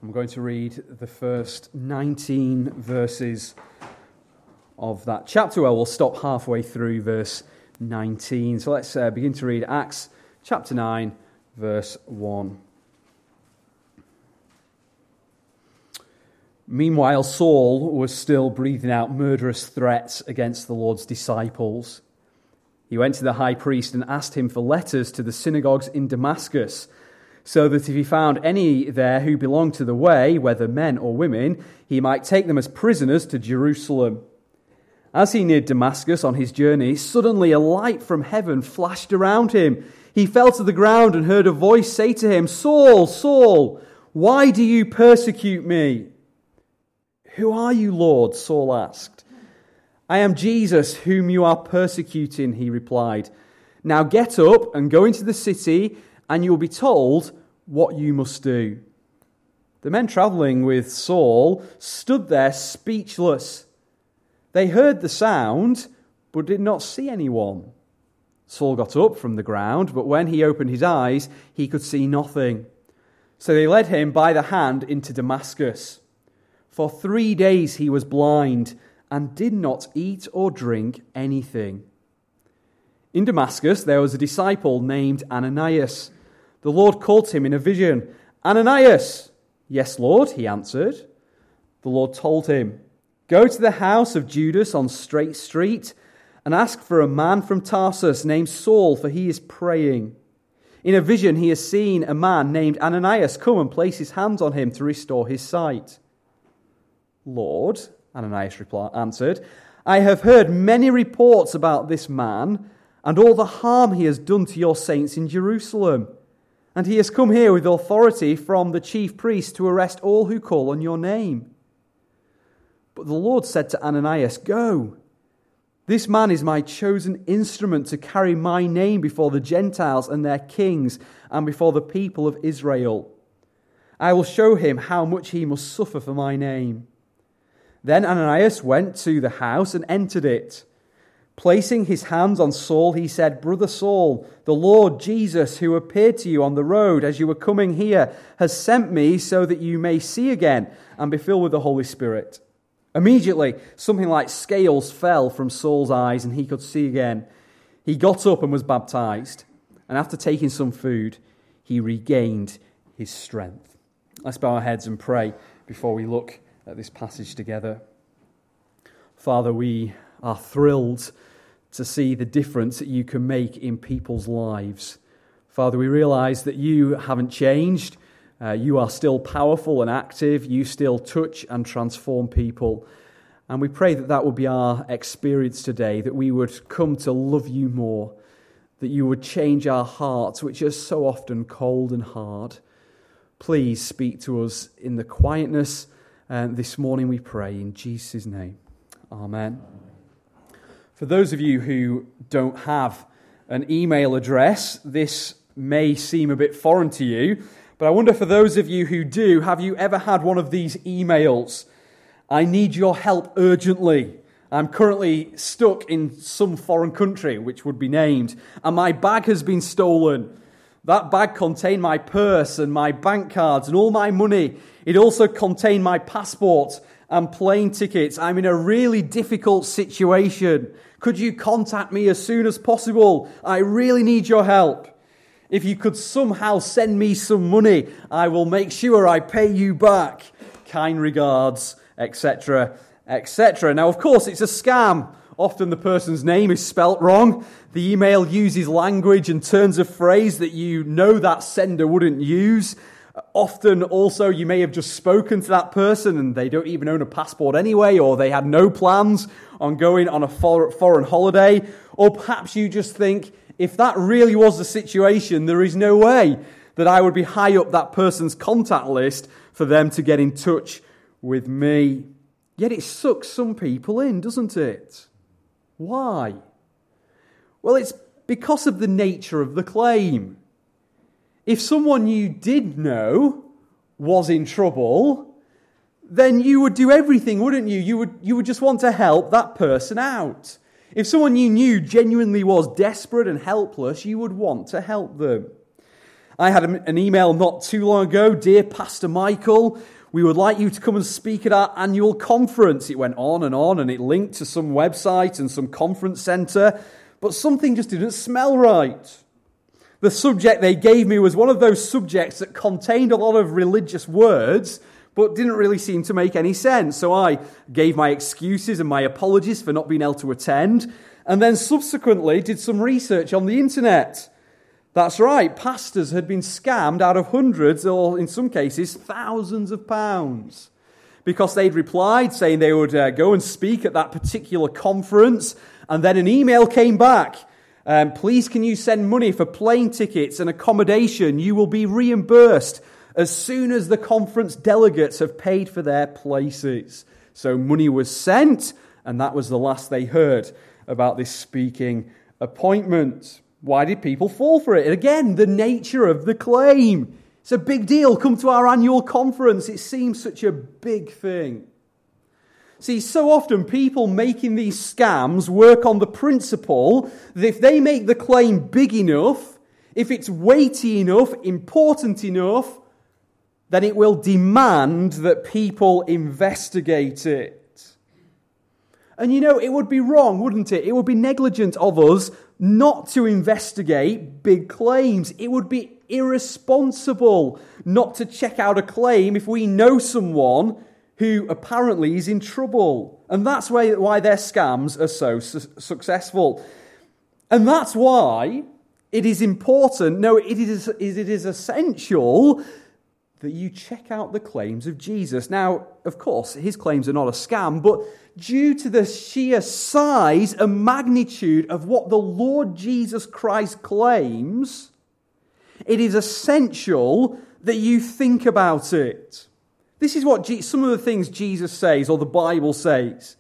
I'm going to read the first 19 verses of that chapter. Well, we'll stop halfway through verse 19. So let's begin to read Acts chapter 9, verse 1. Meanwhile, Saul was still breathing out murderous threats against the Lord's disciples. He went to the high priest and asked him for letters to the synagogues in Damascus, so that if he found any there who belonged to the way, whether men or women, he might take them as prisoners to Jerusalem. As he neared Damascus on his journey, suddenly a light from heaven flashed around him. He fell to the ground and heard a voice say to him, "Saul, Saul, why do you persecute me?" "Who are you, Lord?" Saul asked. "I am Jesus, whom you are persecuting," he replied. "Now get up and go into the city, and you will be told what you must do." The men travelling with Saul stood there speechless. They heard the sound, but did not see anyone. Saul got up from the ground, but when he opened his eyes, he could see nothing. So they led him by the hand into Damascus. For 3 days he was blind and did not eat or drink anything. In Damascus there was a disciple named Ananias. The Lord called him in a vision. "Ananias!" "Yes, Lord," he answered. The Lord told him, "Go to the house of Judas on Straight Street and ask for a man from Tarsus named Saul, for he is praying. In a vision he has seen a man named Ananias come and place his hands on him to restore his sight." "Lord," Ananias answered, "I have heard many reports about this man and all the harm he has done to your saints in Jerusalem. And he has come here with authority from the chief priest to arrest all who call on your name." But the Lord said to Ananias, "Go. This man is my chosen instrument to carry my name before the Gentiles and their kings and before the people of Israel. I will show him how much he must suffer for my name." Then Ananias went to the house and entered it. Placing his hands on Saul, he said, "Brother Saul, the Lord Jesus, who appeared to you on the road as you were coming here, has sent me so that you may see again and be filled with the Holy Spirit." Immediately, something like scales fell from Saul's eyes and he could see again. He got up and was baptized. And after taking some food, he regained his strength. Let's bow our heads and pray before we look at this passage together. Father, we are thrilled to see the difference that you can make in people's lives. Father, we realize that you haven't changed. You are still powerful and active. You still touch and transform people. And we pray that that will be our experience today, that we would come to love you more, that you would change our hearts, which are so often cold and hard. Please speak to us in the quietness this morning, we pray, in Jesus' name. Amen. For those of you who don't have an email address, this may seem a bit foreign to you, but I wonder for those of you who do, have you ever had one of these emails? "I need your help urgently. I'm currently stuck in some foreign country," which would be named, "and my bag has been stolen. That bag contained my purse and my bank cards and all my money. It also contained my passport and plane tickets. I'm in a really difficult situation. Could you contact me as soon as possible? I really need your help. If you could somehow send me some money, I will make sure I pay you back. Kind regards," etc., etc. Now, of course, it's a scam. Often the person's name is spelt wrong. The email uses language and turns of phrase that you know that sender wouldn't use. Often also you may have just spoken to that person and they don't even own a passport anyway, or they had no plans on going on a foreign holiday. Or perhaps you just think, if that really was the situation, there is no way that I would be high up that person's contact list for them to get in touch with me. Yet it sucks some people in, doesn't it? Why? Well, it's because of the nature of the claim. If someone you did know was in trouble, then you would do everything, wouldn't you? You would just want to help that person out. If someone you knew genuinely was desperate and helpless, you would want to help them. I had an email not too long ago, "Dear Pastor Michael, we would like you to come and speak at our annual conference." It went on, and it linked to some website and some conference centre, but something just didn't smell right. The subject they gave me was one of those subjects that contained a lot of religious words, but didn't really seem to make any sense. So I gave my excuses and my apologies for not being able to attend, and then subsequently did some research on the internet. That's right, pastors had been scammed out of hundreds, or in some cases, thousands of pounds, because they'd replied saying they would go and speak at that particular conference, and then an email came back. "Please, can you send money for plane tickets and accommodation? You will be reimbursed as soon as the conference delegates have paid for their places." So money was sent, and that was the last they heard about this speaking appointment. Why did people fall for it? And again, the nature of the claim. It's a big deal. Come to our annual conference. It seems such a big thing. See, so often people making these scams work on the principle that if they make the claim big enough, if it's weighty enough, important enough, then it will demand that people investigate it. And it would be wrong, wouldn't it? It would be negligent of us not to investigate big claims. It would be irresponsible not to check out a claim if we know someone who apparently is in trouble. And that's why their scams are so successful. And that's why it is important, it is essential that you check out the claims of Jesus. Now, of course, his claims are not a scam, but due to the sheer size and magnitude of what the Lord Jesus Christ claims, it is essential that you think about it. This is what some of the things Jesus says, or the Bible says.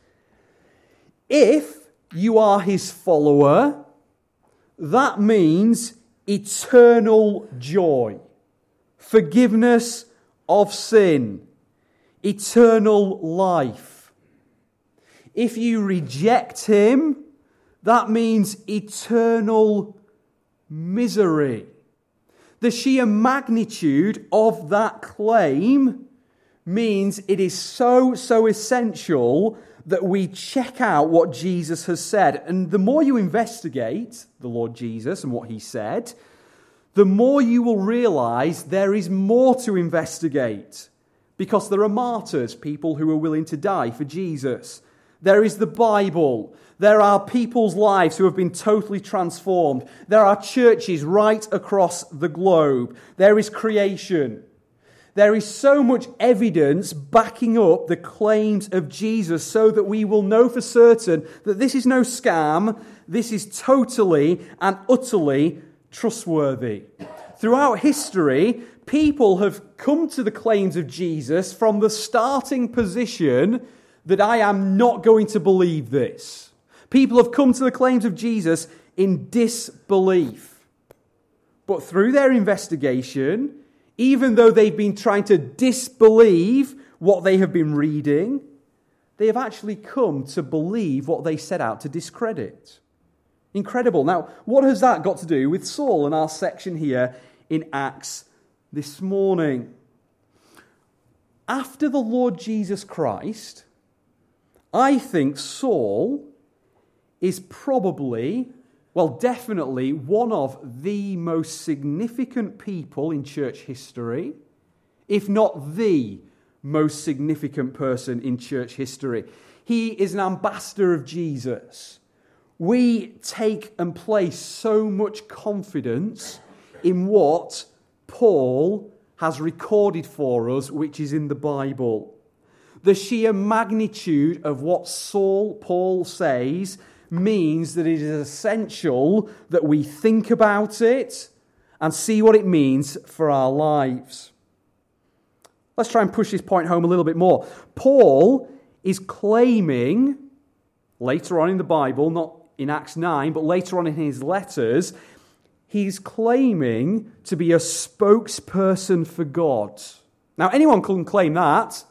If you are his follower, that means eternal joy, forgiveness of sin, eternal life. If you reject him, that means eternal misery. The sheer magnitude of that claim means it is so essential that we check out what Jesus has said. And the more you investigate the Lord Jesus and what he said, the more you will realize there is more to investigate. Because there are martyrs, people who are willing to die for Jesus. There is the Bible. There are people's lives who have been totally transformed. There are churches right across the globe. There is creation. There is so much evidence backing up the claims of Jesus so that we will know for certain that this is no scam. This is totally and utterly trustworthy. Throughout history, people have come to the claims of Jesus from the starting position that I am not going to believe this. People have come to the claims of Jesus in disbelief. But through their investigation, even though they've been trying to disbelieve what they have been reading, they have actually come to believe what they set out to discredit. Incredible. Now, what has that got to do with Saul and our section here in Acts this morning? After the Lord Jesus Christ, I think Saul is probably, definitely one of the most significant people in church history, if not the most significant person in church history. He is an ambassador of Jesus. We take and place so much confidence in what Paul has recorded for us, which is in the Bible. The sheer magnitude of what Paul says means that it is essential that we think about it and see what it means for our lives. Let's try and push this point home a little bit more. Paul is claiming, later on in the Bible, not in Acts 9, but later on in his letters, he's claiming to be a spokesperson for God. Now, anyone can claim that,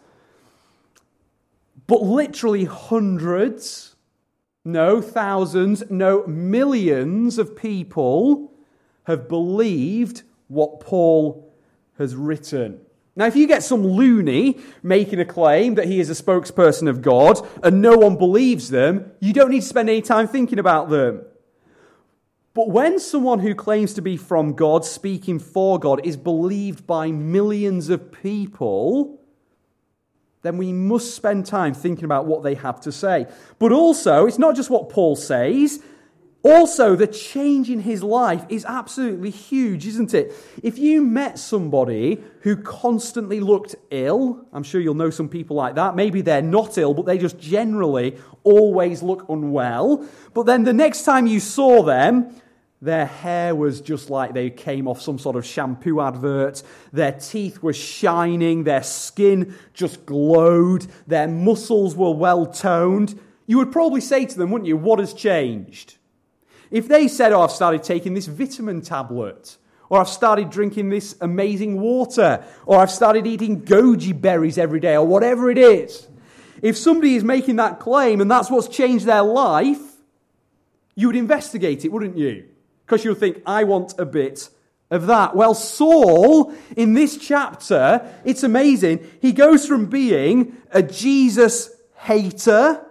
but literally hundreds, no thousands, no millions of people have believed what Paul has written. Now, if you get some loony making a claim that he is a spokesperson of God and no one believes them, you don't need to spend any time thinking about them. But when someone who claims to be from God, speaking for God, is believed by millions of people, then we must spend time thinking about what they have to say. But also, it's not just what Paul says. Also, the change in his life is absolutely huge, isn't it? If you met somebody who constantly looked ill, I'm sure you'll know some people like that. Maybe they're not ill, but they just generally always look unwell. But then the next time you saw them, their hair was just like they came off some sort of shampoo advert. Their teeth were shining. Their skin just glowed. Their muscles were well toned. You would probably say to them, wouldn't you, what has changed? If they said, I've started taking this vitamin tablet, or I've started drinking this amazing water, or I've started eating goji berries every day, or whatever it is, if somebody is making that claim and that's what's changed their life, you would investigate it, wouldn't you? Because you'll think, I want a bit of that. Well, Saul, in this chapter, it's amazing. He goes from being a Jesus hater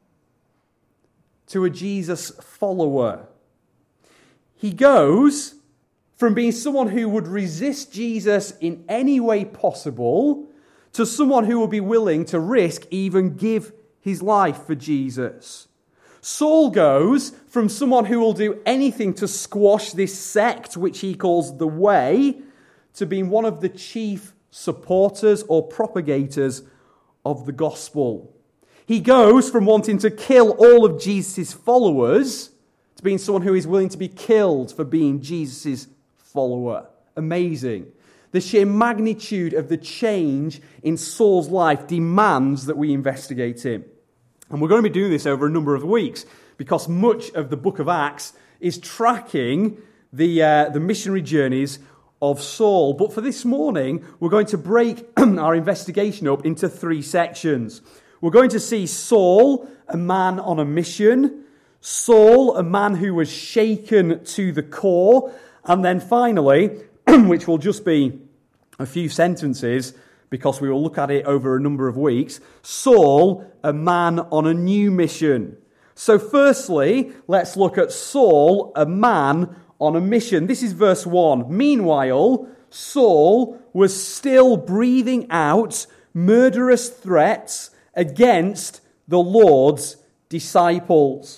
to a Jesus follower. He goes from being someone who would resist Jesus in any way possible to someone who will be willing to risk, even give his life for Jesus. Saul goes from someone who will do anything to squash this sect, which he calls the Way, to being one of the chief supporters or propagators of the gospel. He goes from wanting to kill all of Jesus' followers to being someone who is willing to be killed for being Jesus' follower. Amazing. The sheer magnitude of the change in Saul's life demands that we investigate him. And we're going to be doing this over a number of weeks because much of the book of Acts is tracking the missionary journeys of Saul. But for this morning, we're going to break our investigation up into 3 sections. We're going to see Saul, a man on a mission, Saul, a man who was shaken to the core, and then finally, which will just be a few sentences because we will look at it over a number of weeks, Saul, a man on a new mission. So firstly, let's look at Saul, a man on a mission. This is verse 1. Meanwhile, Saul was still breathing out murderous threats against the Lord's disciples.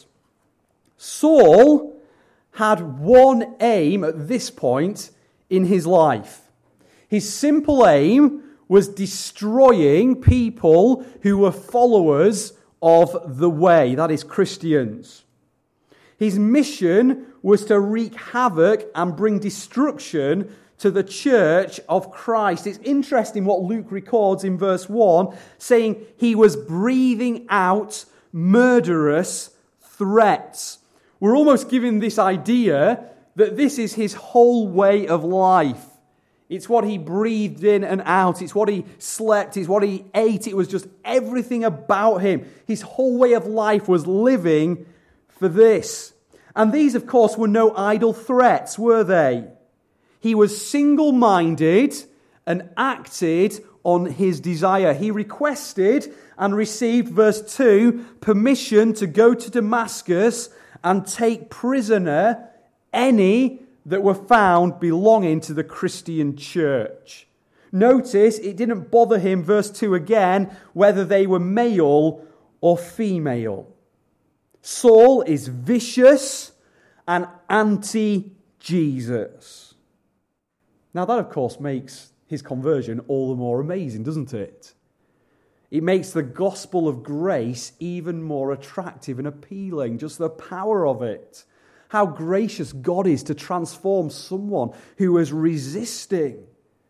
Saul had one aim at this point in his life. His simple aim was destroying people who were followers of the Way, that is, Christians. His mission was to wreak havoc and bring destruction to the church of Christ. It's interesting what Luke records in verse 1, saying he was breathing out murderous threats. We're almost given this idea that this is his whole way of life. It's what he breathed in and out. It's what he slept. It's what he ate. It was just everything about him. His whole way of life was living for this. And these, of course, were no idle threats, were they? He was single-minded and acted on his desire. He requested and received, verse 2, permission to go to Damascus and take prisoner any that were found belonging to the Christian church. Notice it didn't bother him, verse 2 again, whether they were male or female. Saul is vicious and anti-Jesus. Now that, of course, makes his conversion all the more amazing, doesn't it? It makes the gospel of grace even more attractive and appealing, just the power of it. How gracious God is to transform someone who is resisting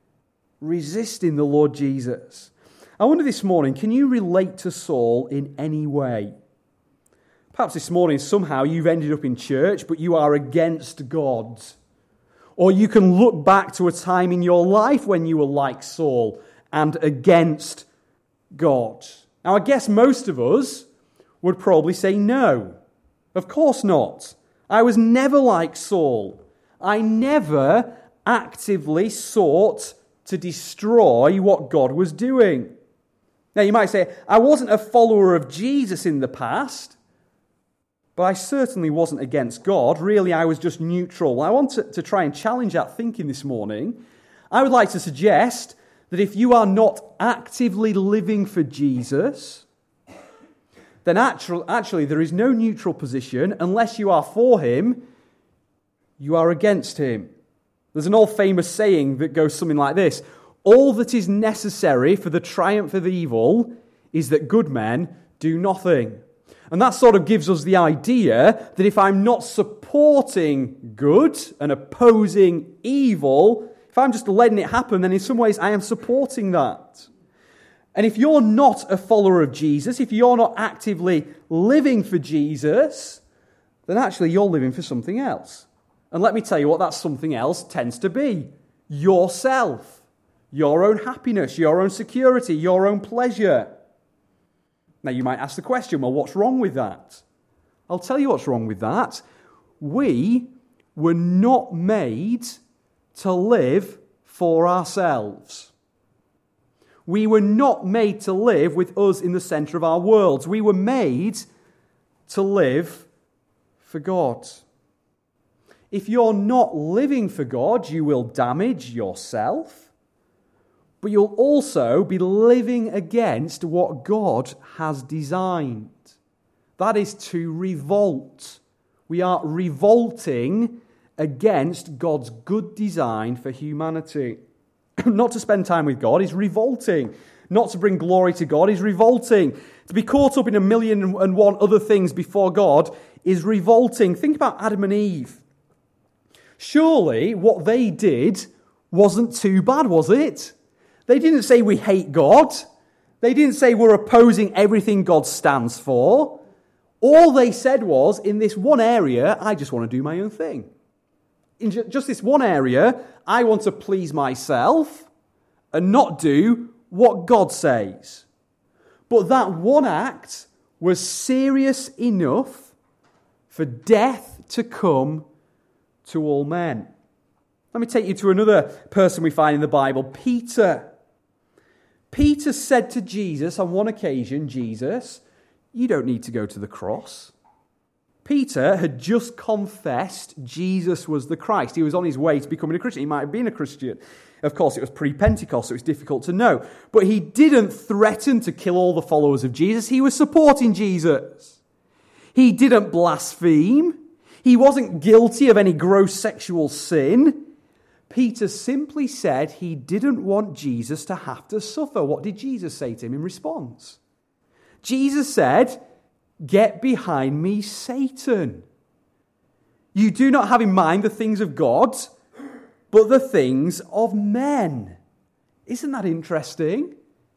the Lord Jesus. I wonder this morning, can you relate to Saul in any way? Perhaps this morning somehow you've ended up in church, but you are against God. Or you can look back to a time in your life when you were like Saul and against God. Now, I guess most of us would probably say no. Of course not. I was never like Saul. I never actively sought to destroy what God was doing. Now you might say, I wasn't a follower of Jesus in the past, but I certainly wasn't against God. Really, I was just neutral. Well, I want to try and challenge that thinking this morning. I would like to suggest that if you are not actively living for Jesus, then actually there is no neutral position. Unless you are for him, you are against him. There's an old famous saying that goes something like this: all that is necessary for the triumph of evil is that good men do nothing. And that sort of gives us the idea that if I'm not supporting good and opposing evil, if I'm just letting it happen, then in some ways I am supporting that. And if you're not a follower of Jesus, if you're not actively living for Jesus, then actually you're living for something else. And let me tell you what that something else tends to be: yourself, your own happiness, your own security, your own pleasure. Now you might ask the question, well, what's wrong with that? I'll tell you what's wrong with that. We were not made to live for ourselves. We were not made to live with us in the center of our worlds. We were made to live for God. If you're not living for God, you will damage yourself, but you'll also be living against what God has designed. That is to revolt. We are revolting against God's good design for humanity. Not to spend time with God is revolting. Not to bring glory to God is revolting. To be caught up in 1,000,001 other things before God is revolting. Think about Adam and Eve. Surely what they did wasn't too bad, was it? They didn't say we hate God. They didn't say we're opposing everything God stands for. All they said was, in this one area, I just want to do my own thing. In just this one area, I want to please myself and not do what God says. But that one act was serious enough for death to come to all men. Let me take you to another person we find in the Bible, Peter. Peter said to Jesus on one occasion, Jesus, you don't need to go to the cross. Peter had just confessed Jesus was the Christ. He was on his way to becoming a Christian. He might have been a Christian. Of course, it was pre-Pentecost, so it's difficult to know. But he didn't threaten to kill all the followers of Jesus. He was supporting Jesus. He didn't blaspheme. He wasn't guilty of any gross sexual sin. Peter simply said he didn't want Jesus to have to suffer. What did Jesus say to him in response? Jesus said, get behind me, Satan. You do not have in mind the things of God, but the things of men. Isn't that interesting?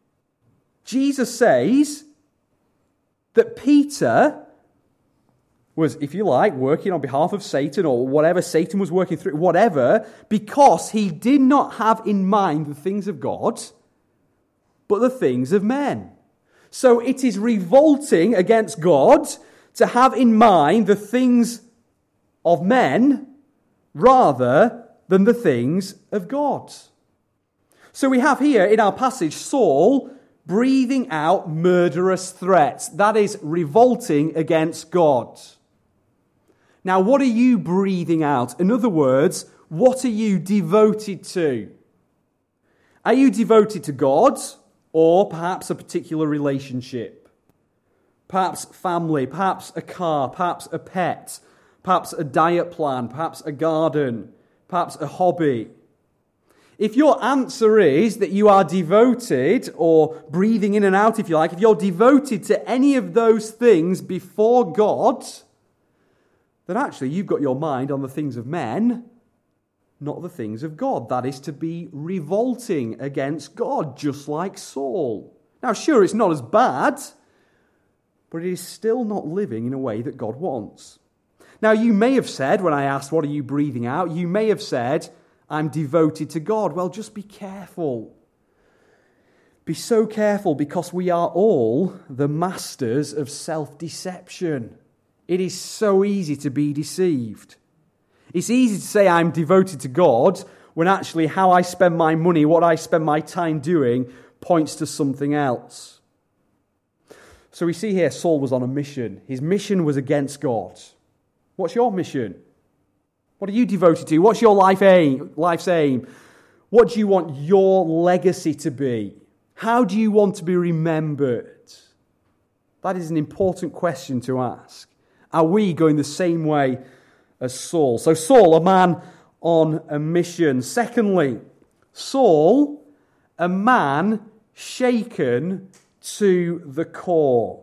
Jesus says that Peter was, if you like, working on behalf of Satan or whatever Satan was working through, whatever, because he did not have in mind the things of God, but the things of men. So it is revolting against God to have in mind the things of men rather than the things of God. So we have here in our passage Saul breathing out murderous threats. That is revolting against God. Now, what are you breathing out? In other words, what are you devoted to? Are you devoted to God or perhaps a particular relationship? Perhaps family, perhaps a car, perhaps a pet, perhaps a diet plan, perhaps a garden, perhaps a hobby. If your answer is that you are devoted, or breathing in and out if you like, if you're devoted to any of those things before God, then actually you've got your mind on the things of men, not the things of God. That is to be revolting against God, just like Saul. Now, sure, it's not as bad, but it is still not living in a way that God wants. Now, you may have said, when I asked, what are you breathing out? You may have said, I'm devoted to God. Well, just be careful. Be so careful, because we are all the masters of self-deception. It is so easy to be deceived. It's easy to say I'm devoted to God when actually how I spend my money, what I spend my time doing, points to something else. So we see here Saul was on a mission. His mission was against God. What's your mission? What are you devoted to? What's your life's aim? What do you want your legacy to be? How do you want to be remembered? That is an important question to ask. Are we going the same way as Saul? So Saul, a man on a mission. Secondly, Saul, a man shaken to the core.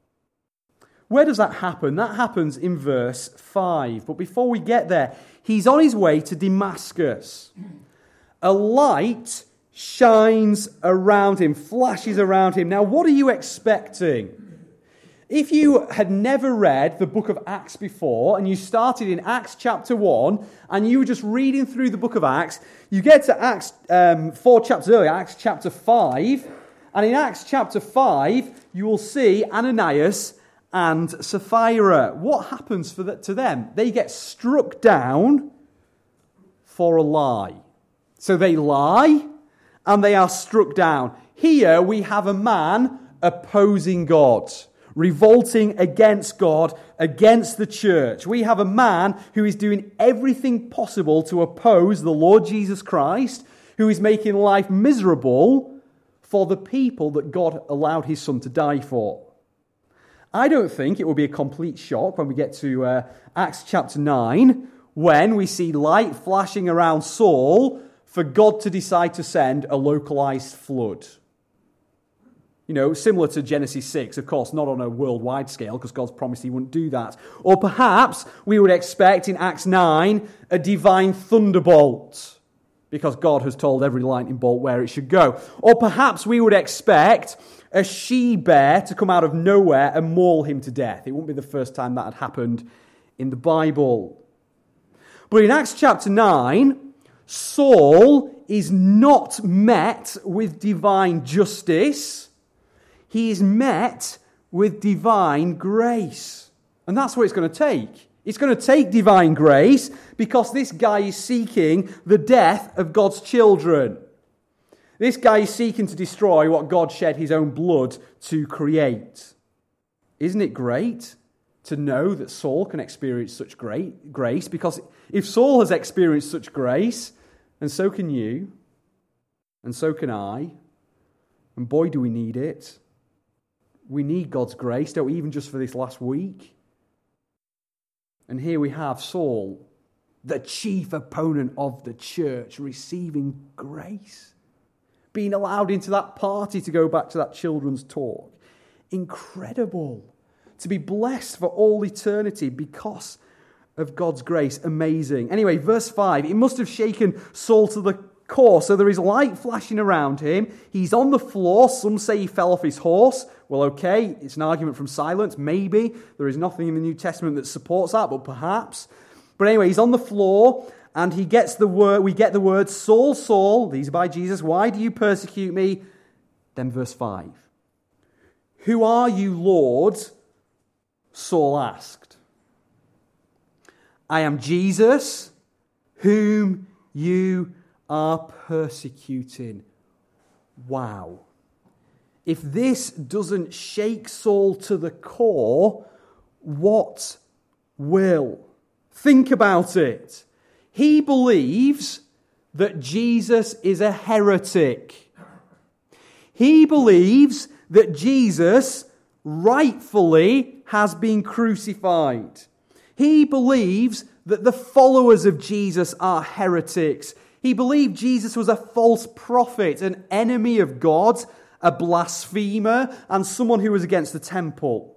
Where does that happen? That happens in verse 5. But before we get there, he's on his way to Damascus. A light shines around him, flashes around him. Now, what are you expecting? If you had never read the book of Acts before, and you started in Acts chapter 1, and you were just reading through the book of Acts, you get to Acts 4 chapters earlier, Acts chapter 5, and in Acts chapter 5, you will see Ananias and Sapphira. What happens to them? They get struck down for a lie. So they lie, and they are struck down. Here we have a man opposing God, revolting against God, against the church. We have a man who is doing everything possible to oppose the Lord Jesus Christ, who is making life miserable for the people that God allowed his son to die for. I don't think it will be a complete shock when we get to Acts chapter 9, when we see light flashing around Saul for God to decide to send a localized flood. You know, similar to Genesis 6, of course, not on a worldwide scale, because God's promised he wouldn't do that. Or perhaps we would expect in Acts 9 a divine thunderbolt, because God has told every lightning bolt where it should go. Or perhaps we would expect a she-bear to come out of nowhere and maul him to death. It wouldn't be the first time that had happened in the Bible. But in Acts chapter 9, Saul is not met with divine justice. He is met with divine grace. And that's what it's going to take. It's going to take divine grace because this guy is seeking the death of God's children. This guy is seeking to destroy what God shed his own blood to create. Isn't it great to know that Saul can experience such great grace? Because if Saul has experienced such grace, and so can you, and so can I, and boy do we need it. We need God's grace, don't we, even just for this last week? And here we have Saul, the chief opponent of the church, receiving grace, being allowed into that party to go back to that children's talk. Incredible. To be blessed for all eternity because of God's grace. Amazing. Anyway, verse 5, it must have shaken Saul to the core. So there is light flashing around him. He's on the floor. Some say he fell off his horse. Well, okay, it's an argument from silence. Maybe. There is nothing in the New Testament that supports that, but perhaps. But anyway, he's on the floor, and he gets the word. We get the word, Saul, Saul, these are by Jesus, why do you persecute me? Then verse 5. Who are you, Lord? Saul asked. I am Jesus, whom you are persecuting. Wow. If this doesn't shake Saul to the core, what will? Think about it. He believes that Jesus is a heretic. He believes that Jesus rightfully has been crucified. He believes that the followers of Jesus are heretics. He believed Jesus was a false prophet, an enemy of God, a blasphemer, and someone who was against the temple.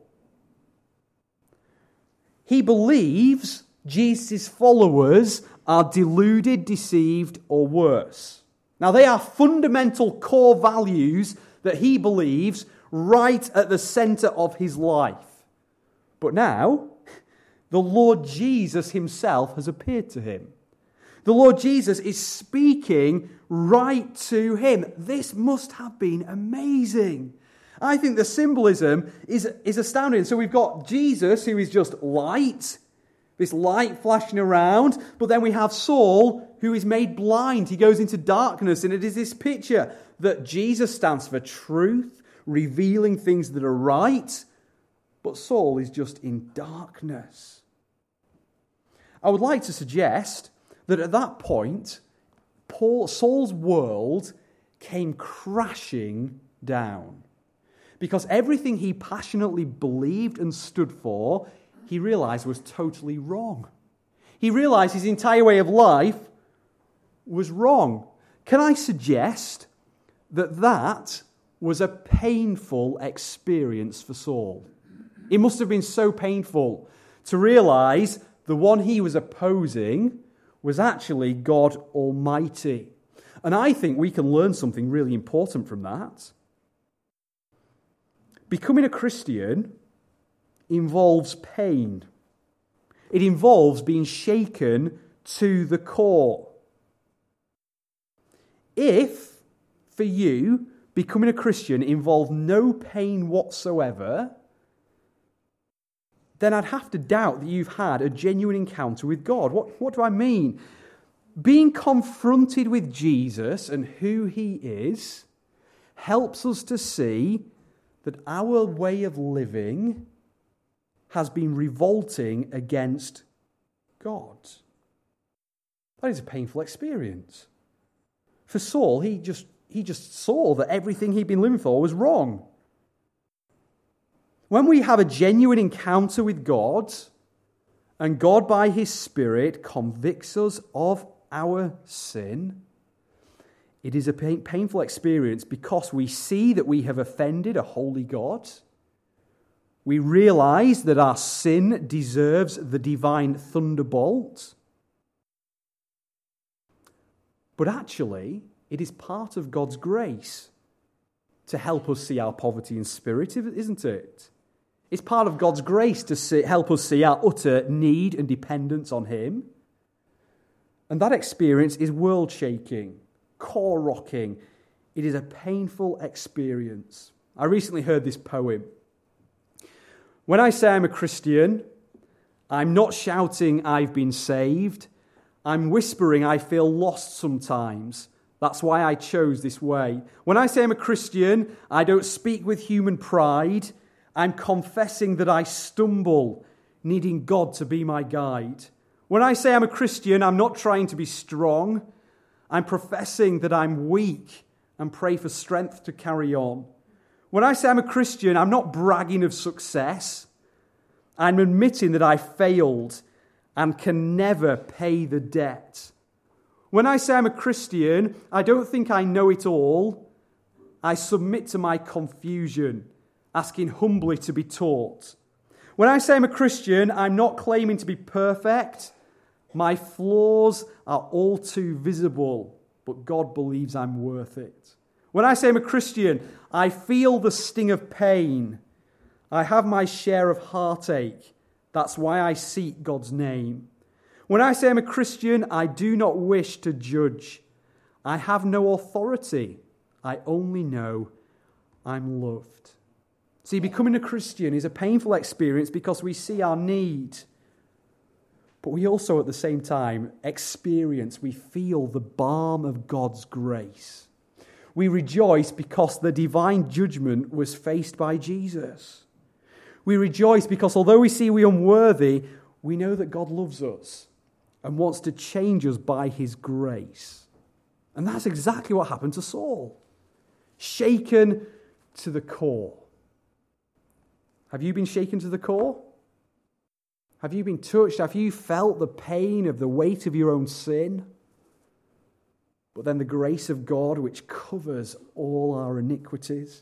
He believes Jesus' followers are deluded, deceived, or worse. Now, they are fundamental core values that he believes right at the center of his life. But now, the Lord Jesus himself has appeared to him. The Lord Jesus is speaking right to him. This must have been amazing. I think the symbolism is astounding. So we've got Jesus, who is just light, This light flashing around, but then we have Saul, who is made blind. He goes into darkness, and it is this picture that Jesus stands for truth, revealing things that are right, but Saul is just in darkness. I would like to suggest that at that point, Saul's world came crashing down, because everything he passionately believed and stood for, he realized was totally wrong. He realized his entire way of life was wrong. Can I suggest that that was a painful experience for Saul? It must have been so painful to realize the one he was opposing was actually God Almighty. And I think we can learn something really important from that. Becoming a Christian involves pain. It involves being shaken to the core. If, for you, becoming a Christian involved no pain whatsoever, then I'd have to doubt that you've had a genuine encounter with God. What do I mean? Being confronted with Jesus and who he is helps us to see that our way of living has been revolting against God. That is a painful experience. For Saul, he just saw that everything he'd been living for was wrong. When we have a genuine encounter with God, and God by his Spirit convicts us of our sin, it is a painful experience because we see that we have offended a holy God. We realize that our sin deserves the divine thunderbolt. But actually, it is part of God's grace to help us see our poverty in spirit, isn't it? It's part of God's grace to help us see our utter need and dependence on him. And that experience is world-shaking, core-rocking. It is a painful experience. I recently heard this poem. When I say I'm a Christian, I'm not shouting I've been saved. I'm whispering I feel lost sometimes. That's why I chose this way. When I say I'm a Christian, I don't speak with human pride. I'm confessing that I stumble, needing God to be my guide. When I say I'm a Christian, I'm not trying to be strong. I'm professing that I'm weak and pray for strength to carry on. When I say I'm a Christian, I'm not bragging of success. I'm admitting that I failed and can never pay the debt. When I say I'm a Christian, I don't think I know it all. I submit to my confusion, asking humbly to be taught. When I say I'm a Christian, I'm not claiming to be perfect. My flaws are all too visible, but God believes I'm worth it. When I say I'm a Christian, I feel the sting of pain. I have my share of heartache. That's why I seek God's name. When I say I'm a Christian, I do not wish to judge. I have no authority. I only know I'm loved. See, becoming a Christian is a painful experience because we see our need. But we also, at the same time, we feel the balm of God's grace. We rejoice because the divine judgment was faced by Jesus. We rejoice because although we see we're unworthy, we know that God loves us and wants to change us by his grace. And that's exactly what happened to Saul. Shaken to the core. Have you been shaken to the core? Have you been touched? Have you felt the pain of the weight of your own sin? But then the grace of God which covers all our iniquities.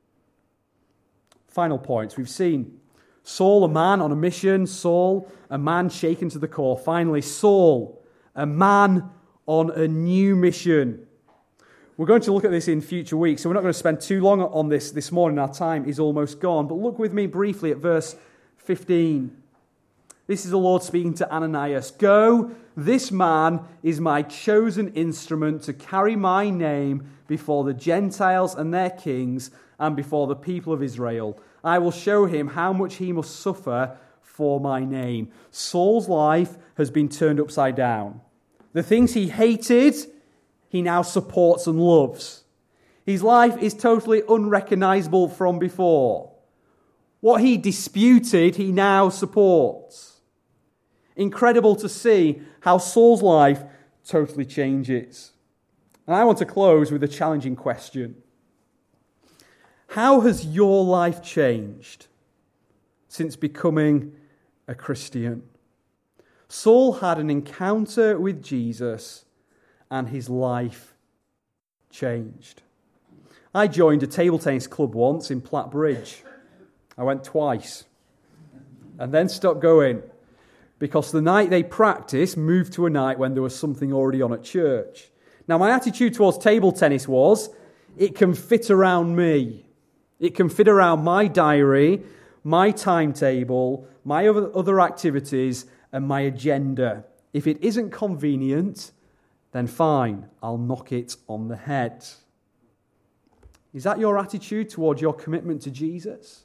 Final points. We've seen Saul, a man on a mission. Saul, a man shaken to the core. Finally, Saul, a man on a new mission. We're going to look at this in future weeks, so we're not going to spend too long on this morning. Our time is almost gone. But look with me briefly at verse 15. This is the Lord speaking to Ananias. Go, this man is my chosen instrument to carry my name before the Gentiles and their kings and before the people of Israel. I will show him how much he must suffer for my name. Saul's life has been turned upside down. The things he hated, he now supports and loves. His life is totally unrecognizable from before. What he disputed, he now supports. Incredible to see how Saul's life totally changes. And I want to close with a challenging question. How has your life changed since becoming a Christian? Saul had an encounter with Jesus and his life changed. I joined a table tennis club once in Platt Bridge. I went twice and then stopped going because the night they practiced moved to a night when there was something already on at church. Now, my attitude towards table tennis was, it can fit around me. It can fit around my diary, my timetable, my other activities, and my agenda. If it isn't convenient, then fine, I'll knock it on the head. Is that your attitude towards your commitment to Jesus?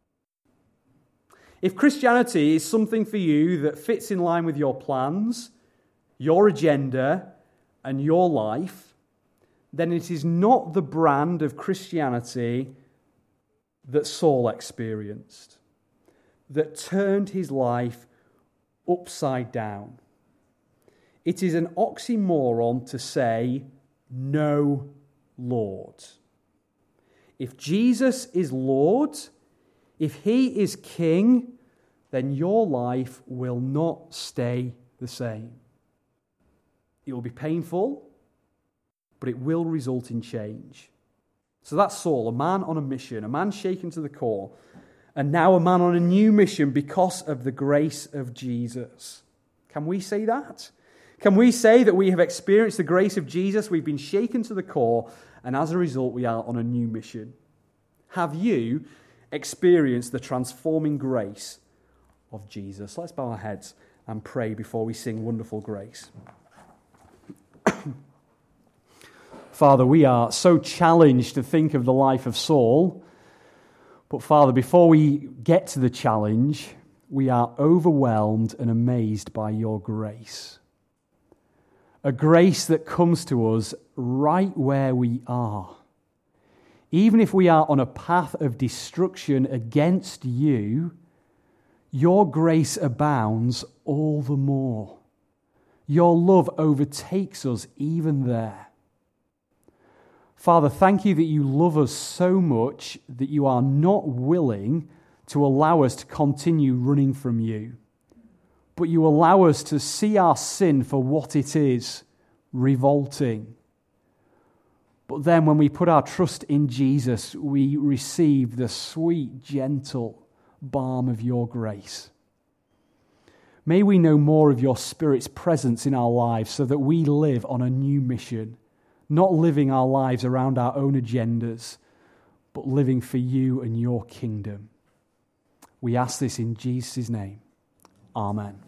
If Christianity is something for you that fits in line with your plans, your agenda, and your life, then it is not the brand of Christianity that Saul experienced, that turned his life upside down. It is an oxymoron to say, "No, Lord." If Jesus is Lord, if he is King, then your life will not stay the same. It will be painful, but it will result in change. So that's Saul, a man on a mission, a man shaken to the core, and now a man on a new mission because of the grace of Jesus. Can we say that? Can we say that we have experienced the grace of Jesus, we've been shaken to the core, and as a result we are on a new mission? Have you experienced the transforming grace of Jesus? Let's bow our heads and pray before we sing Wonderful Grace. Father, we are so challenged to think of the life of Saul. But Father, before we get to the challenge, we are overwhelmed and amazed by your grace. A grace that comes to us right where we are. Even if we are on a path of destruction against you, your grace abounds all the more. Your love overtakes us even there. Father, thank you that you love us so much that you are not willing to allow us to continue running from you, but you allow us to see our sin for what it is, revolting. But then when we put our trust in Jesus, we receive the sweet, gentle balm of your grace. May we know more of your Spirit's presence in our lives so that we live on a new mission, not living our lives around our own agendas, but living for you and your kingdom. We ask this in Jesus' name. Amen.